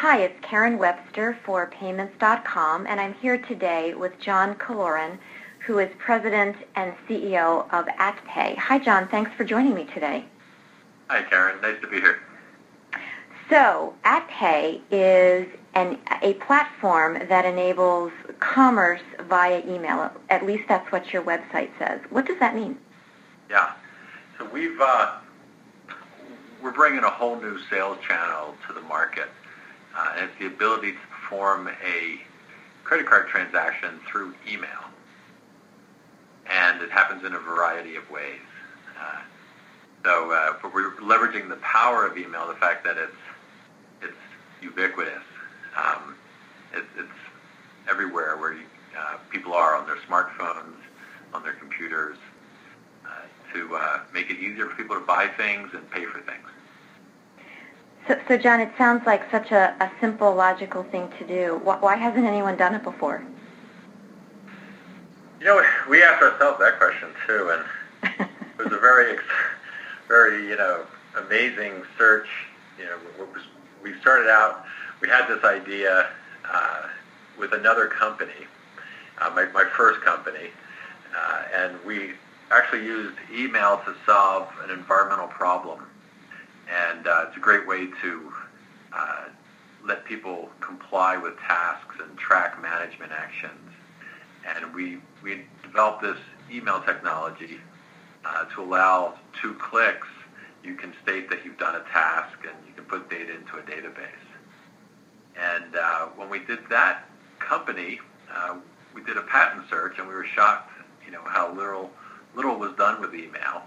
Hi, it's Karen Webster for Payments.com, and I'm here today with John Kaloran, who is President and CEO of AtPay. Hi, John. Thanks for joining me today. Hi, Karen. Nice to be here. So, AtPay is a platform that enables commerce via email. At least that's what your website says. What does that mean? Yeah. So we're bringing a whole new sales channel to the market. And it's the ability to perform a credit card transaction through email. And it happens in a variety of ways. But we're leveraging the power of email, the fact that it's ubiquitous. It's everywhere where people are on their smartphones, on their computers, to make it easier for people to buy things and pay for things. So John, it sounds like such a simple, logical thing to do. Why hasn't anyone done it before? You know, we asked ourselves that question too, and it was a very, amazing search. We started out. We had this idea with another company, my first company, and we actually used email to solve an environmental problem. And it's a great way to let people comply with tasks and track management actions. And we developed this email technology to allow 2 clicks. You can state that you've done a task, and you can put data into a database. And when we did that company, we did a patent search, and we were shocked, how little was done with email.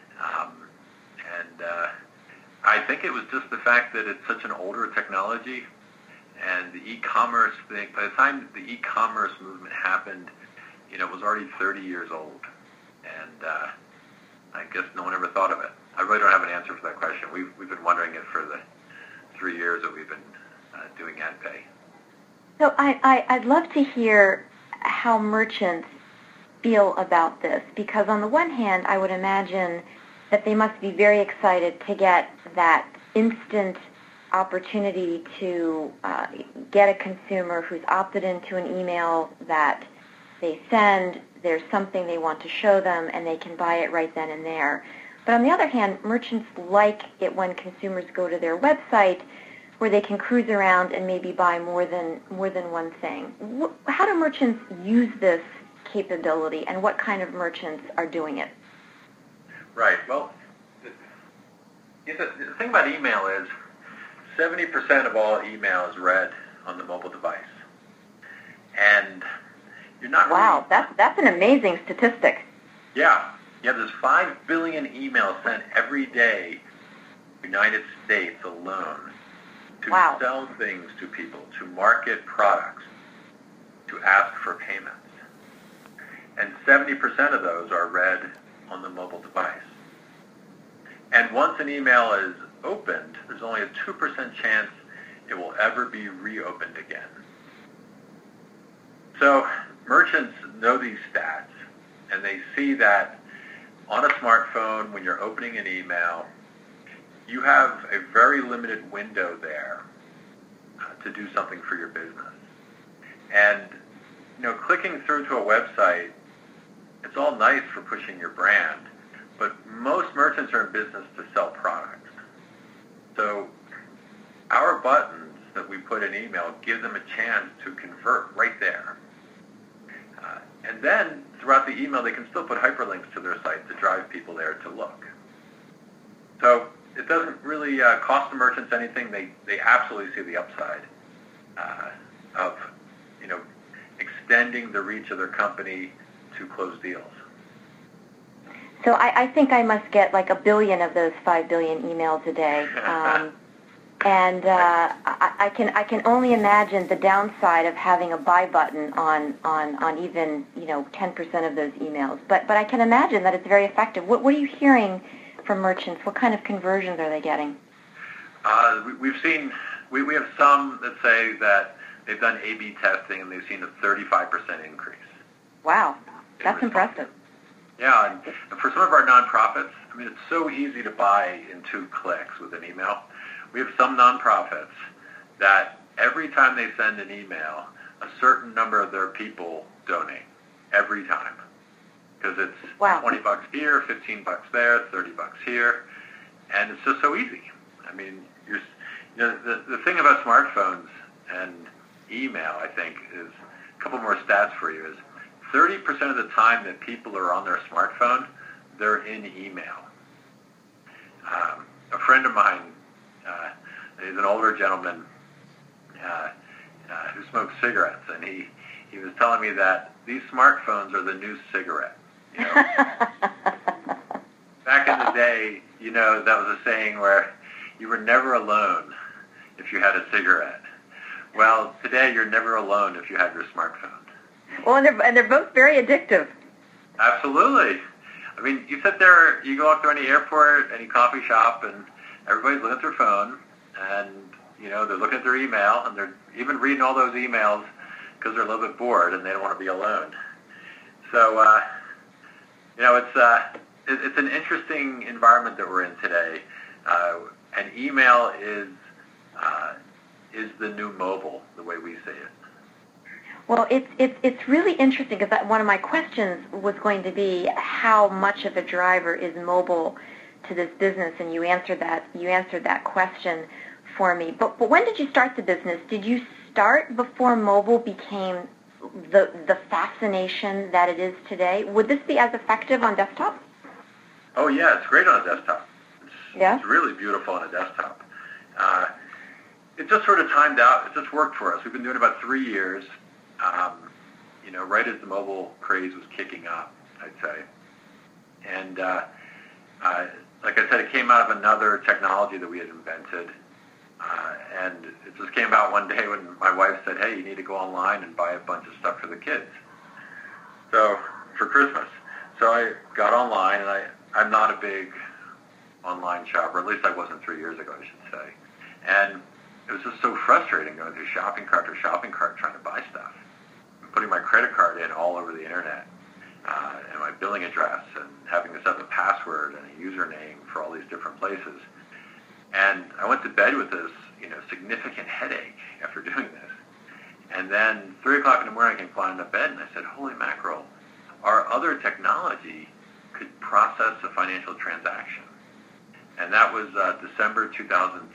I think it was just the fact that it's such an older technology, and the e-commerce thing, by the time the e-commerce movement happened, it was already 30 years old. And I guess no one ever thought of it. I really don't have an answer for that question. We've been wondering it for the 3 years that we've been doing AtPay. So I'd love to hear how merchants feel about this, because on the one hand, I would imagine that they must be very excited to get that instant opportunity to get a consumer who's opted into an email that they send, there's something they want to show them, and they can buy it right then and there. But on the other hand, merchants like it when consumers go to their website where they can cruise around and maybe buy more than one thing. How do merchants use this capability, and what kind of merchants are doing it? Right. Well, the thing about email is 70% of all email is read on the mobile device. And you're not Wow, that's an amazing statistic. Yeah. There's 5 billion emails sent every day in the United States alone to sell things to people, to market products, to ask for payments. And 70% of those are read on the mobile device. And once an email is opened, there's only a 2% chance it will ever be reopened again. So merchants know these stats, and they see that on a smartphone, when you're opening an email, you have a very limited window there to do something for your business. And, clicking through to a website, it's all nice for pushing your brand, but most merchants are in business to sell products. So our buttons that we put in email give them a chance to convert right there. And then throughout the email, they can still put hyperlinks to their site to drive people there to look. So it doesn't really cost the merchants anything. They absolutely see the upside of, extending the reach of their company to close deals. So I think I must get like 1 billion of those 5 billion emails a day. And I can only imagine the downside of having a buy button on even 10% of those emails. But I can imagine that it's very effective. What are you hearing from merchants? What kind of conversions are they getting? We have some that say that they've done A/B testing and they've seen a 35% increase. Wow, that's impressive. Yeah, and for some of our nonprofits, it's so easy to buy in 2 clicks with an email. We have some nonprofits that every time they send an email, a certain number of their people donate every time. Because it's Wow. $20 here, $15 there, $30 here, and it's just so easy. I mean, the thing about smartphones and email, I think, is a couple more stats for you. Is 30% of the time that people are on their smartphone, they're in email. A friend of mine, he's an older gentleman who smokes cigarettes, and he was telling me that these smartphones are the new cigarette. You know? Back in the day, that was a saying where you were never alone if you had a cigarette. Well, today you're never alone if you have your smartphone. Well, and they're both very addictive. Absolutely. I mean, you sit there, you go up to any airport, any coffee shop, and everybody's looking at their phone, and, they're looking at their email, and they're even reading all those emails because they're a little bit bored and they don't want to be alone. So, it's an interesting environment that we're in today, and email is the new mobile, the way we see it. Well, it's really interesting because one of my questions was going to be how much of a driver is mobile to this business, and you answered that question for me. But when did you start the business? Did you start before mobile became the fascination that it is today? Would this be as effective on desktop? Oh yeah, it's great on a desktop. Yeah? It's really beautiful on a desktop. It just sort of timed out. It just worked for us. We've been doing it about 3 years. Right as the mobile craze was kicking up, I'd say. And like I said, it came out of another technology that we had invented. And it just came out one day when my wife said, hey, you need to go online and buy a bunch of stuff for the kids. So, for Christmas. So I got online, and I'm not a big online shopper. At least I wasn't 3 years ago, I should say. And it was just so frustrating going through shopping cart to shopping cart trying to buy stuff. Putting my credit card in all over the internet, and my billing address, and having to set a password and a username for all these different places. And I went to bed with this, significant headache after doing this. And then 3 o'clock in the morning I came flying into bed, and I said, holy mackerel, our other technology could process a financial transaction. And that was December 2010.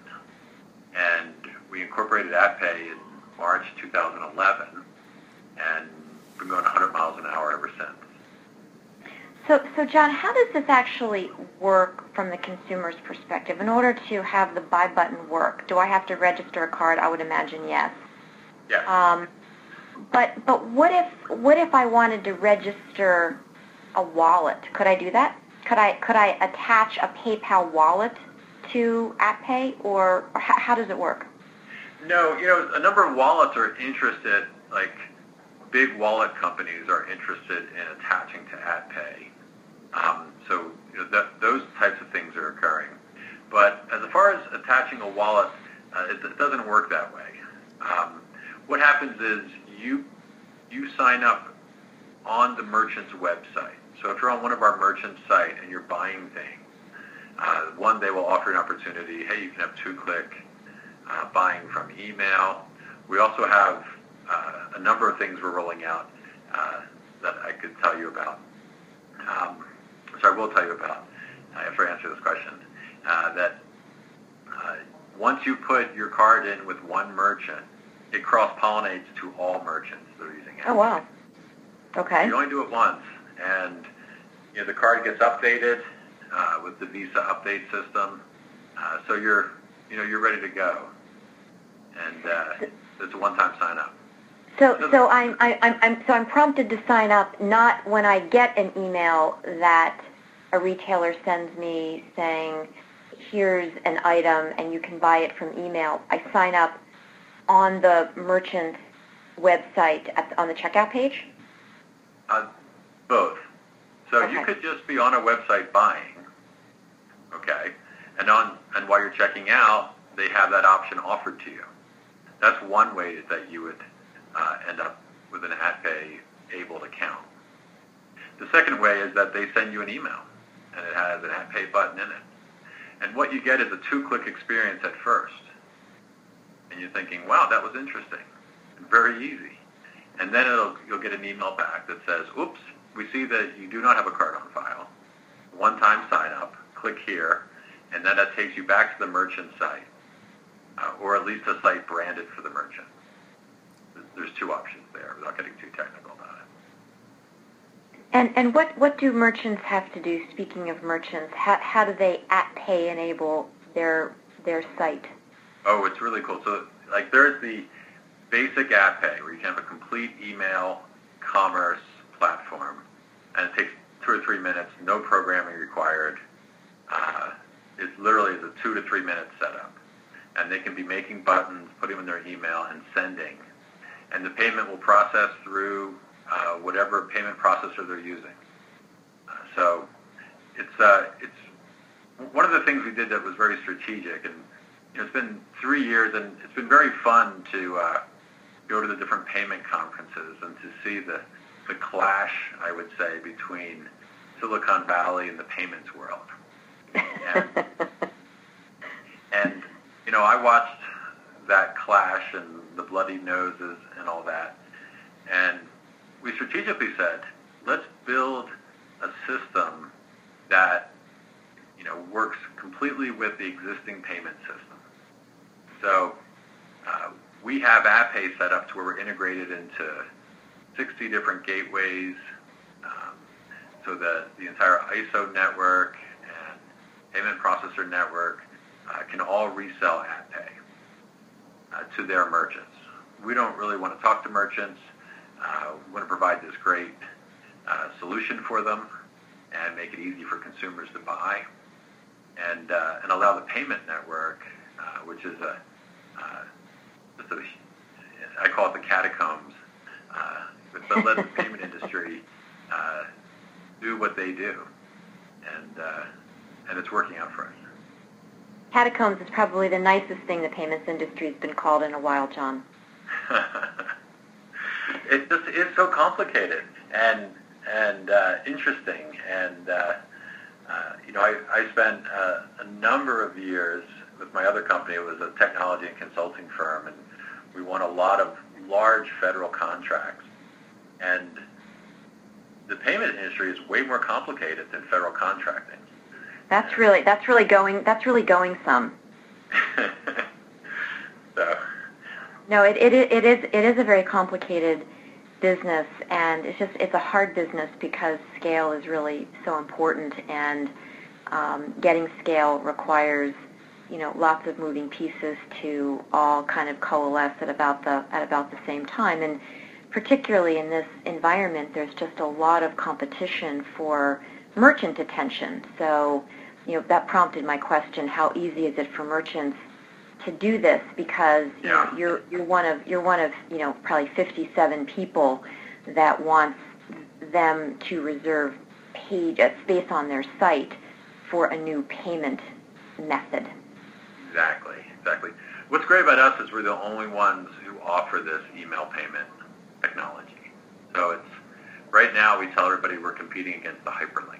And we incorporated AppPay in March 2011. And been going 100 miles an hour ever since. So John, how does this actually work from the consumer's perspective? In order to have the buy button work, do I have to register a card? I would imagine yes. Yes. But what if I wanted to register a wallet? Could I do that? Could I attach a PayPal wallet to AppPay, or how does it work? No, a number of wallets are interested, like big wallet companies are interested in attaching to AppPay. So those types of things are occurring. But as far as attaching a wallet, it doesn't work that way. What happens is you sign up on the merchant's website. So if you're on one of our merchant site and you're buying things, one, they will offer an opportunity, hey, you can have 2-click buying from email. We also have a number of things we're rolling out that I could tell you about. So I will tell you about, after I answer this question, that once you put your card in with one merchant, it cross-pollinates to all merchants that are using it. Oh, wow. Okay. You only do it once, and the card gets updated with the Visa update system, so you're ready to go, and it's a one-time sign-up. So I'm prompted to sign up not when I get an email that a retailer sends me saying, here's an item and you can buy it from email. I sign up on the merchant's website on the checkout page? Both. So Okay. you could just be on a website buying, okay, and while you're checking out, they have that option offered to you. That's one way that you would end up with an AppPay-abled account. The second way is that they send you an email, and it has an AppPay button in it. And what you get is a 2-click experience at first. and you're thinking, wow, that was interesting, very easy. And then you'll get an email back that says, oops, we see that you do not have a card on file. One-time sign up, click here, and then that takes you back to the merchant site, or at least a site branded for the merchant. There's two options there without getting too technical about it. And what do merchants have to do? Speaking of merchants, how do they AppPay enable their site? Oh, it's really cool. So like there's the basic AppPay where you can have a complete email commerce platform, and it takes 2 or 3 minutes, no programming required. It literally is a 2 to 3 minute setup, and they can be making buttons, putting them in their email, and sending. And the payment will process through whatever payment processor they're using. So it's one of the things we did that was very strategic, and it's been 3 years, and it's been very fun to go to the different payment conferences and to see the clash, I would say, between Silicon Valley and the payments world. And I watched that clash and the bloody noses and all that. And we strategically said, let's build a system that, works completely with the existing payment system. So we have AppPay set up to where we're integrated into 60 different gateways, so that the entire ISO network and payment processor network can all resell AppPay to their merchants. We don't really want to talk to merchants. We want to provide this great solution for them and make it easy for consumers to buy, and allow the payment network, which is I call it the catacombs, but let the payment industry do what they do, and it's working out for us. Catacombs is probably the nicest thing the payments industry has been called in a while, John. It just is so complicated and interesting, and I spent a number of years with my other company. It was a technology and consulting firm, and we won a lot of large federal contracts. And the payment industry is way more complicated than federal contracting. That's really going some. So. No, it is a very complicated business, and it's a hard business because scale is really so important, and getting scale requires lots of moving pieces to all kind of coalesce at about the same time. And particularly in this environment, there's just a lot of competition for merchant attention. So, that prompted my question: how easy is it for merchants to do this? Because you're one of probably 57 people that wants them to reserve space on their site for a new payment method. Exactly. What's great about us is we're the only ones who offer this email payment technology. So it's right now we tell everybody we're competing against the hyperlink.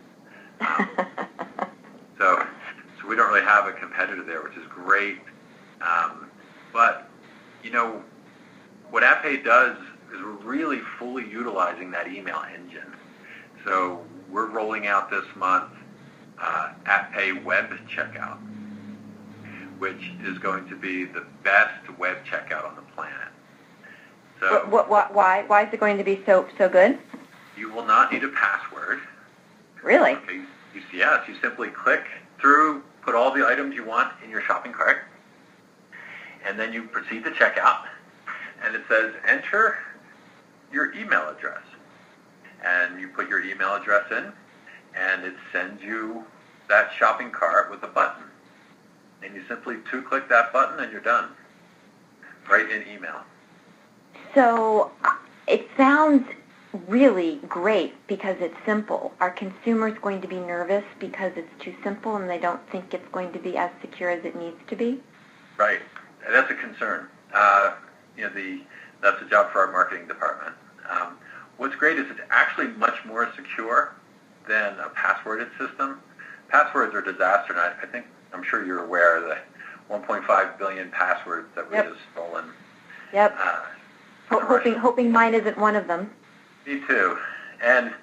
So we don't really have a competitor there, which is great. But what AppPay does is we're really fully utilizing that email engine. So we're rolling out this month AppPay Web Checkout, which is going to be the best web checkout on the planet. So why is it going to be so good? You will not need a password. Really? Okay. Yes, you simply click through, put all the items you want in your shopping cart, and then you proceed to checkout, and it says enter your email address. And you put your email address in, and it sends you that shopping cart with a button. And you simply click that button, and you're done. Right in email. So it sounds really great because it's simple. Are consumers going to be nervous because it's too simple and they don't think it's going to be as secure as it needs to be? Right. That's a concern. That's a job for our marketing department. What's great is it's actually much more secure than a passworded system. Passwords are a disaster, and I'm sure you're aware that 1.5 billion passwords that were just stolen. Yep. Hoping mine isn't one of them. Me too. And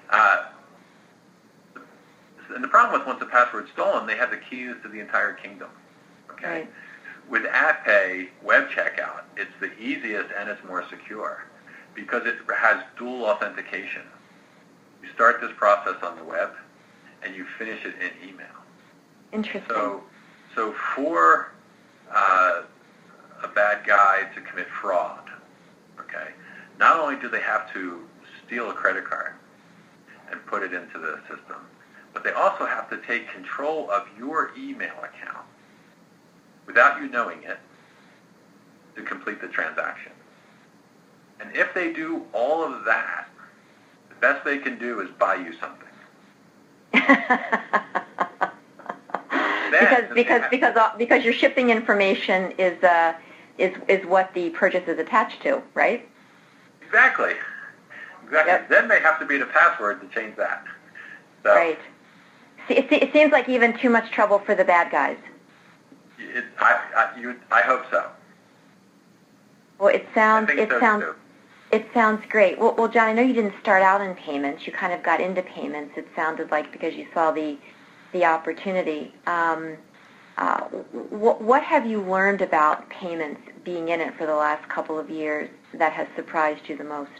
the problem was, once the password's stolen, they have the keys to the entire kingdom. Okay. Right. With AppPay web checkout, it's the easiest and it's more secure because it has dual authentication. You start this process on the web and you finish it in email. Interesting. So for a bad guy to commit fraud, okay, not only do they have to steal a credit card and put it into the system, but they also have to take control of your email account without you knowing it to complete the transaction. And if they do all of that, the best they can do is buy you something. because your shipping information is what the purchase is attached to, right? Exactly. Yep. Then they have to beat a password to change that. So, right. It seems like even too much trouble for the bad guys. I hope so. Well, it sounds great. Well, John, I know you didn't start out in payments. You kind of got into payments. It sounded like because you saw the opportunity. What have you learned about payments being in it for the last couple of years that has surprised you the most?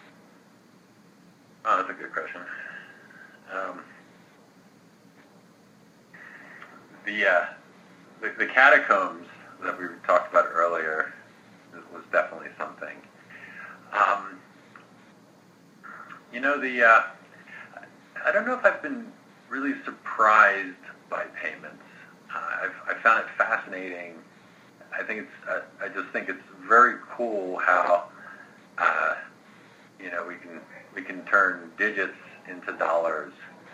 Oh, that's a good question. The catacombs that we talked about earlier was definitely something. I don't know if I've been really surprised by payments. I found it fascinating. I just think it's very cool how we can turn digits into dollars.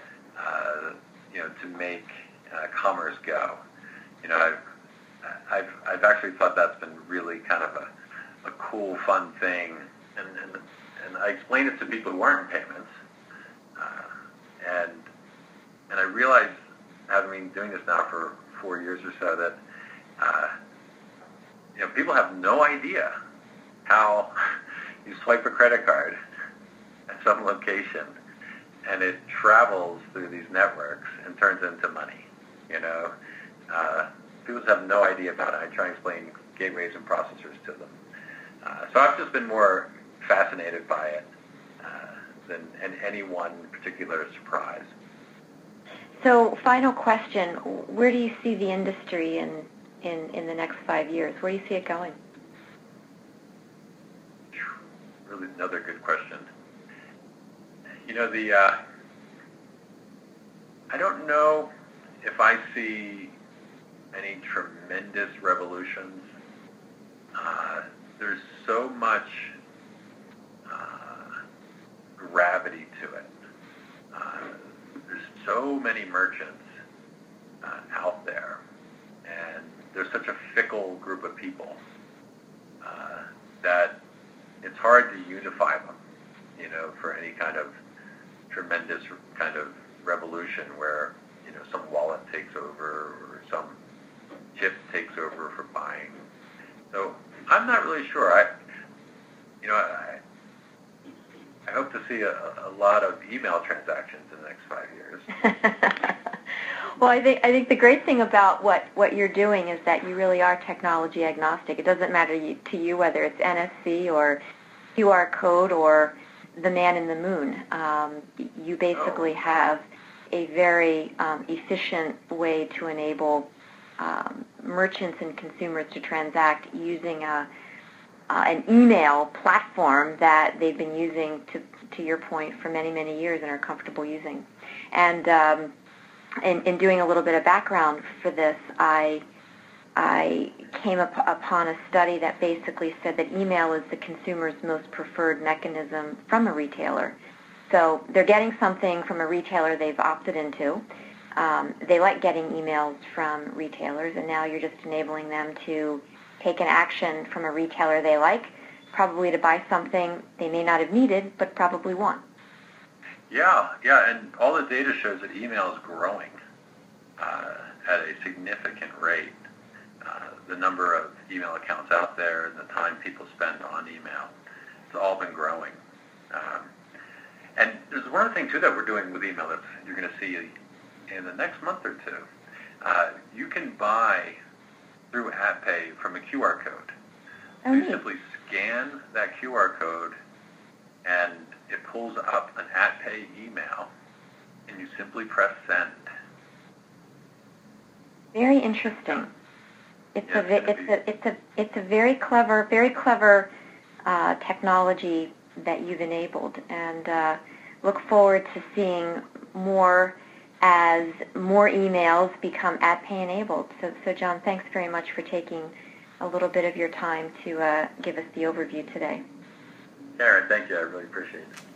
To make commerce go. I've actually thought that's been really kind of a cool, fun thing, and I explain it to people who aren't in payments, and I realized, having been doing this now for 4 years or so, that people have no idea how you swipe a credit card at some location, and it travels through these networks and turns into money. People have no idea about it. I try and explain gateways and processors to them. So I've just been more fascinated by it than any one particular surprise. So, final question: where do you see the industry in the next 5 years? Where do you see it going? Really, another good question. I don't know if I see any tremendous revolutions. There's so much gravity to it. There's so many merchants out there, and there's such a fickle group of people that it's hard to unify them, for any kind of tremendous kind of revolution where, some wallet takes over or some chip takes over for buying. So I'm not really sure. I hope to see a lot of email transactions in the next 5 years. Well, I think the great thing about what you're doing is that you really are technology agnostic. It doesn't matter to you whether it's NFC or QR code or the man in the moon. You basically have a very efficient way to enable merchants and consumers to transact using an email platform that they've been using, to your point, for many, many years and are comfortable using. And in doing a little bit of background for this, I came upon a study that basically said that email is the consumer's most preferred mechanism from a retailer. So they're getting something from a retailer they've opted into. They like getting emails from retailers, and now you're just enabling them to take an action from a retailer they like, probably to buy something they may not have needed, but probably want. Yeah, and all the data shows that email is growing at a significant rate. the number of email accounts out there and the time people spend on email. It's all been growing. And there's one other thing, too, that we're doing with email that you're going to see in the next month or two. You can buy through AppPay from a QR code. Oh, you simply scan that QR code, and it pulls up an AppPay email, and you simply press send. Very interesting. It's a very clever technology that you've enabled, and look forward to seeing more as more emails become AppPay enabled. So John, thanks very much for taking a little bit of your time to give us the overview today. Karen, thank you. I really appreciate it.